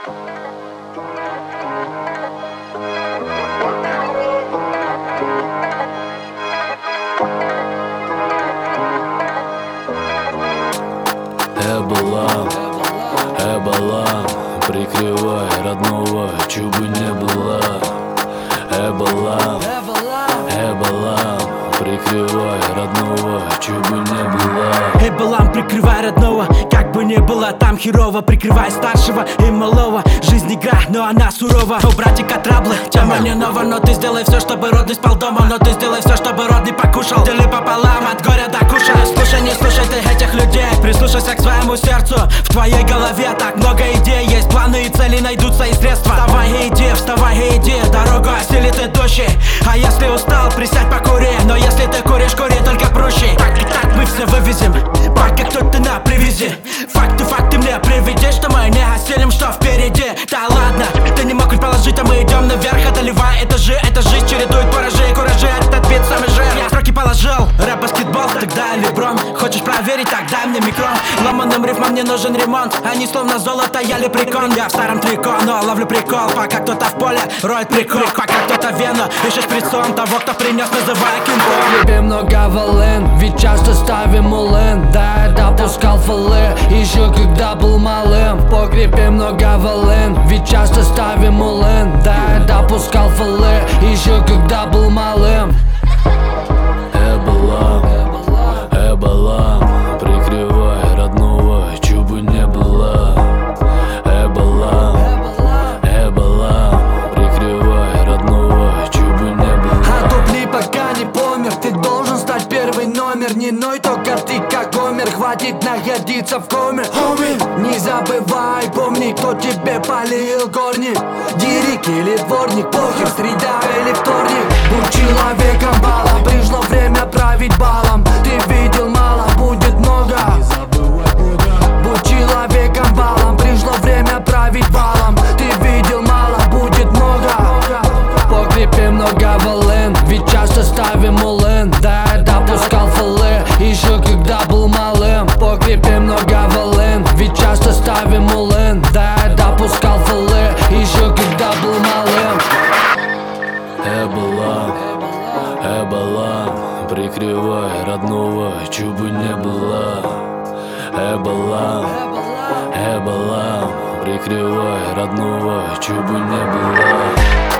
Эбола, прикрывай родного, чё бы не было. Эбола, прикрывай родного, чё бы не было. Эболам, прикрывай родного, как бы не было там херово. Прикрывай старшего и малого. Жизнь игра, но она сурова. У братика траблы, тема не нова. Но ты сделай все, чтобы родный спал дома. Но ты сделай все, чтобы родный покушал. Дели пополам, от горя до куша. Слушай, не слушай ты этих людей. Прислушайся к своему сердцу. В твоей голове так много идей. Есть планы и цели, найдутся и средства. Вставай и иди, дорогу осилит идущий. А если устал, присядь покури. Но если ты куришь, кури только проще. Так мы все вывезем, пока кто-то на привязи. Факты мне приведи, что мы не осилим, что впереди. Да ладно, ты не мог предположить, а мы идем наверх, одолевая этажи. Эта жизнь чередует куражи и куражи. Этот бит самый жир. Я строки положил, рэп, баскетбол, тогда леброн. Хочешь проверить, так дай мне микро. Ломаным рифмам мне нужен ремонт. Они словно золото, я лепрекон. Я в старом трико, но ловлю прикол. Пока кто-то в поле роет прикол. Пока кто-то вену ищет шприцом того, кто принес, называя кино. Тебе много волын, ведь часто ставим улын. Да, я допускал фолы, еще когда был малым. В погребе много волын, ведь часто ставим улын. Да, я допускал фолы, еще когда был малым. Эбола, прикрывай родного, чё бы не было. Эбола, прикрывай родного, чё бы не было. А дубли пока не помер, ты должен стать первый номер. Не ной, только ты как умер, хватит находиться в коме. Не забывай, помни, кто тебе полил корни. Дирик или дворник, похер, среда или вторник. Будь человеком балом, пришло время править балом. Ты видел мало, будет много. Будь человеком балом, пришло время править балом. Ты видел мало, будет много. В погребе много волын, ведь часто ставим улын. Да, я допускал фолы, еще когда был малым. В погребе много волын, ведь часто ставим улын. Да, я допускал фолы, еще когда был малым. Эбола, прикрывай родного, чё бы не было. Эбола, прикрывай родного, чё бы не было.